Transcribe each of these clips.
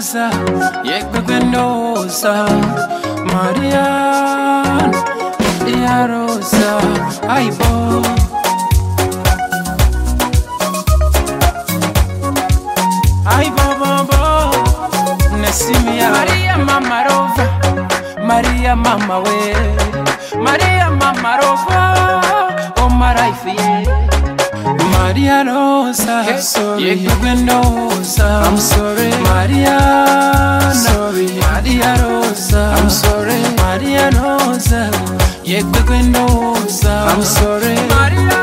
Rosa, yekwe Rosa, Maria Rosa, aibo. Maria Mama Rova, Maria Mama we, Maria Mama Rova, oh my life Maria Rosa, yekwe Rosa, I'm sorry, Maria, sorry, Maria Rosa, I'm sorry, Maria Rosa, yekwe Rosa, I'm sorry, Maria.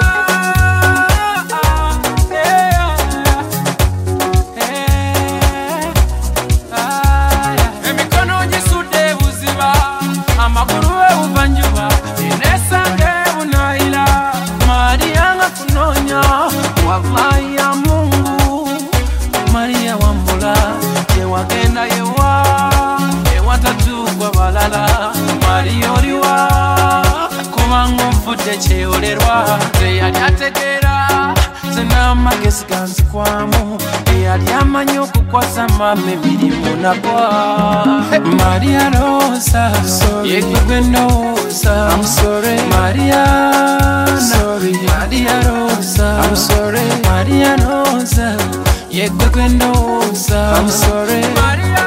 Wallahi ya Mungu, Maria Wambula, wagenda yewa tatu kwa balala, Maria oliwa, kumangu mfute cheolerwa, yali ategera, zena magesi ganzi kwamu, yali amanyo kukwasa mame bilimu nakwa. Maria Rosa, yekwe Rosa, I'm sorry, Maria, sorry, Maria Rosa, I'm sorry, Maria Rosa, yekwe Rosa, I'm sorry, Maria.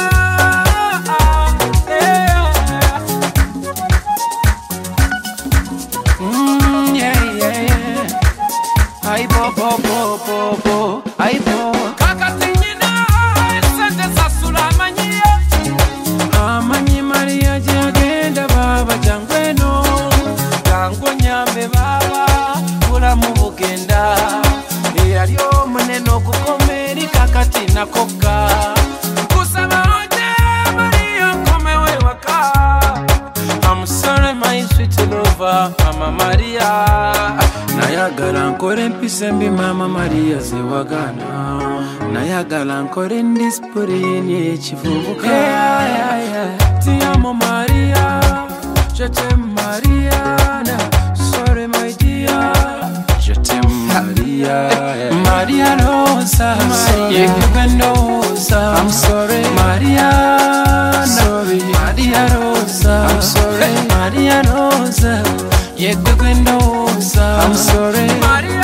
Ay bo bo bo bo bo, ay bo. Kakatinyina, sente sasula manyiya. Amanyi Maria jagenda baba jangweno, jango nyambe baba, kula mubugenda. Eyalyo muneno kukomeri kakati nakoka. Kusaba oje Maria komewe waka. I'm sorry my sweet lover, Mama Maria. Nayagala nkore mpisembi Mama Maria zewagana, nayagala nkore ndispuri ekivubuka. Ti amo Maria, je t'aime Mariana, sorry my dear, je t'aime Maria. Maria Rosa, yekwe Rosa, I'm sorry, Maria, sorry, Maria Rosa, I'm sorry, Maria Rosa, yekwe Rosa, I'm sorry, Maria.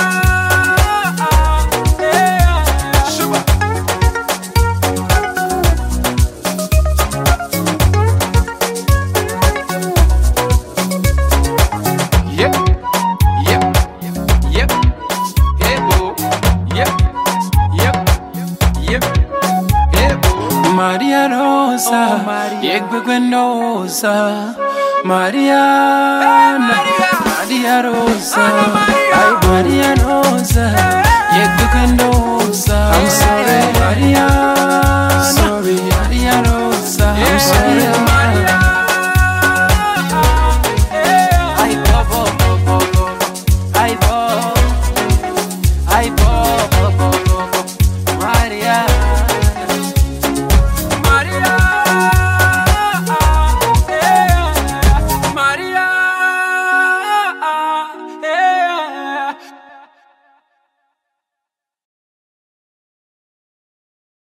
Maria Rosa, yekwe Rosa, Maria, Maria Rosa, ay Maria Rosa, yekwe Rosa, I'm sorry, Maria.